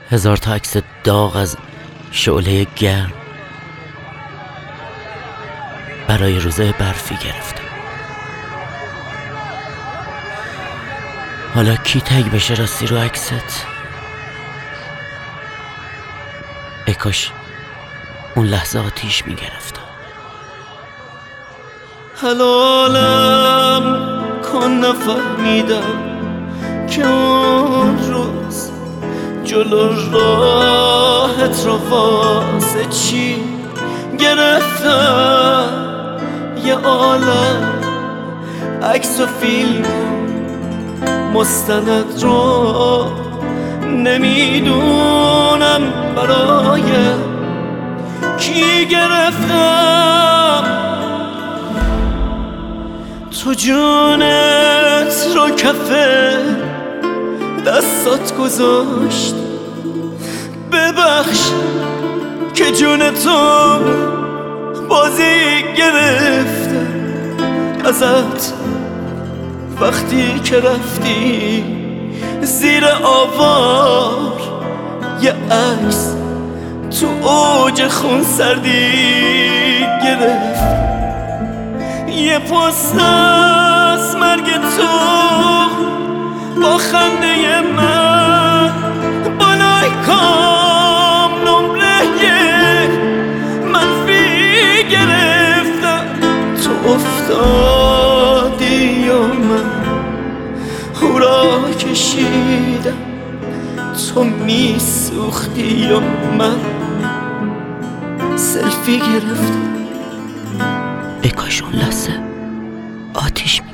1000 تا عکس داغ از شعله گرم برای روزای برفی گرفتم. حالا کی تگ بشه راستی رو عکست؟ ای کاش اون لحظه آتیش میگرفتم. حلالم کن نفهمیدم که اون روز جلو راهت رو واسه چی گرفتم. یه عالم عکس و فیلم مستند رو نمیدونم برای کی گرفتم. تو جونت رو کف دستات گذاشت، ببخش که جونتو بازی گرفتم ازت وقتی که رفتی زیر آوار. یه عکس تو اوج خون سردی گرفت، یه پست از مرگ تو با خنده من بالای کام نمره منفی گرفتم. تو افتادی و من هورا کشیدم، تو میسوختی و من سلفی گرفتم. ای کاش اون لحظه آتیش